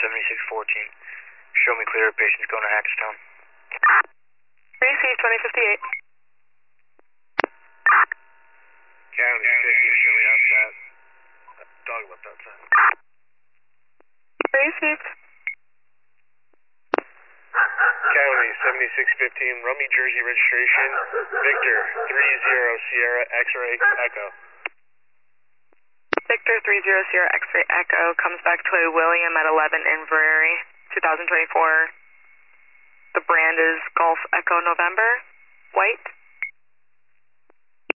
7614. Show me clear. Patient's going to Hackettstown. AC 2058. County 50, show me after that. Dog left outside. Received. County 7615, Rummy Jersey registration, Victor 30 Sierra X-ray Echo. Victor 30 Sierra X-ray Echo comes back to a William at 11 Inverary, 2024. The brand is Golf Echo November, white.